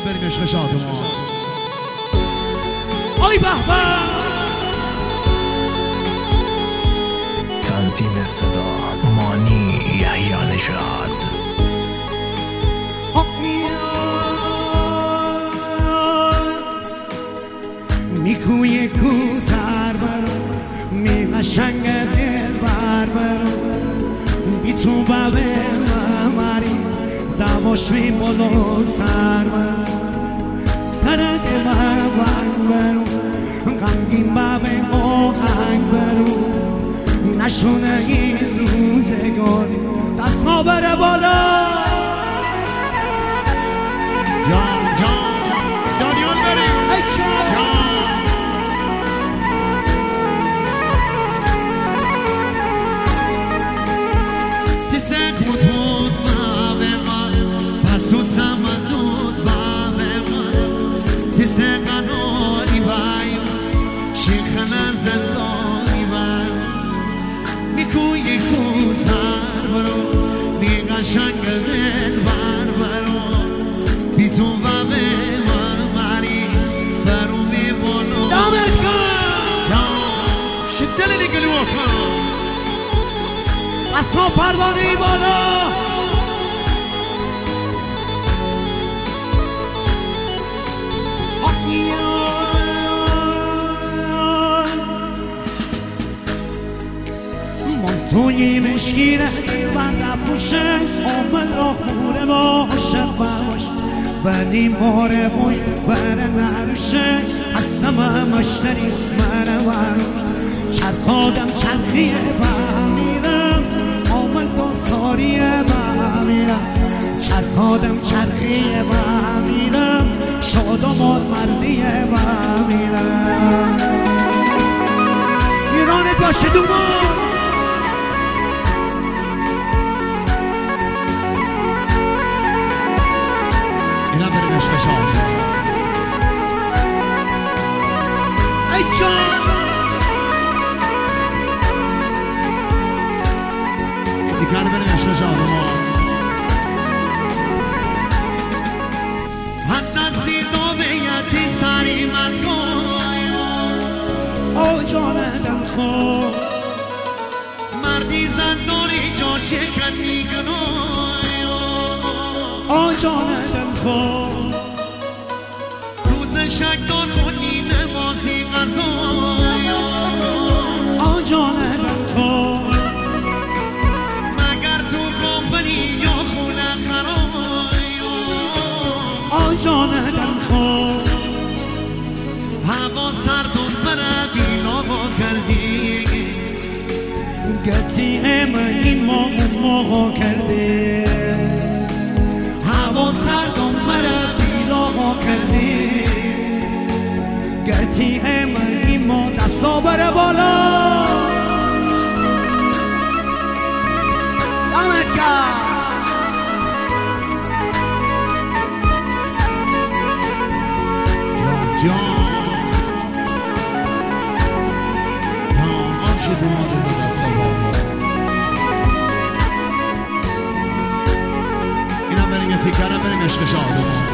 بریم عشق شادمات آی بهبه تنظیم صدا مانی یحیی نژاد میگوی کوتر برو میقشنگ دل بر برو بی تو ببه ممری دواشوی بلو سر برو ترک ببنگ برو غمگین ببه آهنگ برو نشونه این روزگاری دست ها بره بالا جان جان دانیال بریم ای جان تسک مطمود بابه من پسود سمدود بابه من تسک قناری بایم شیخنا زندانی بایم میکوی کوتر برو میقشنگ دل بر برو بی تو بابه من مریض برو میبانو دمت گرم شدل نگلی وکن دستان پروانه‌ای بالا منتوی مشکیره و نپوشه آمد را خوره باشه باش ولی ماره بوی بره نروشه هستم مشتری بره باش چرخادم چرخیه بمیرم آمد با ساریه بمیرم چرخادم چرخیه بمیرم شادمات مردیه بمیرم ایرانت باشه دومان اینا بریم عشق شاد ای جان تیکر بریم عشق شاد هندسی دو بیتی سری متگویا آ جانتم خود مردی زنداری جا چکن میگنویا آ جانتم خود روز شک دار خونی نمازی غذایا آ جانتم خود مگر تو غافلی یا خونه خرایا آ جانتم خود هوا سرد و مرا بی‌نوا کردی گتی این ما کرده هوا سرد و مرا بی‌نوا کرده گتی این ما دستا بره بالا دمت گرم جان جان شد اومد به دست اینا بریم یه تیکره بریم عشق شادمان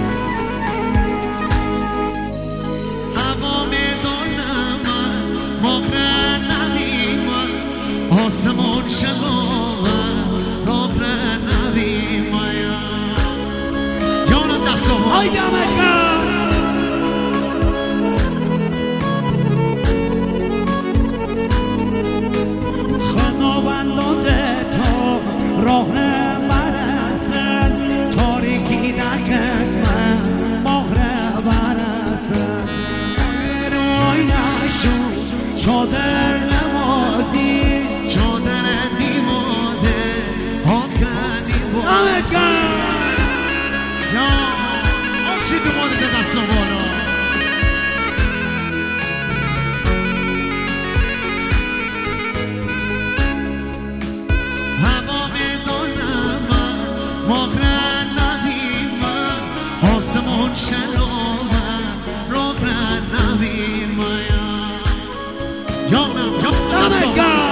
هوا میدونم مغره نبیم آسمون شلوم مغره نبیم جان دست آی دمت گرم خداوندان تا راه برسد تاریکی نکرد من ماه برسد روی نشو چادر نمازی چادر دیماده آکنی بود دمت گرم یا آمچی دوماده به دست بالا هوا میدونم مغره نبیم آسمون شلوم روغره نبیم جانم جانم دمت گرم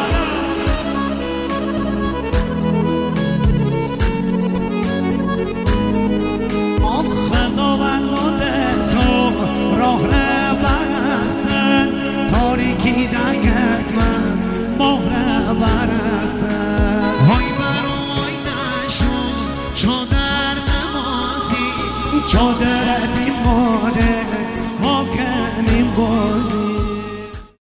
چادر دیمانه ما کنیم بازی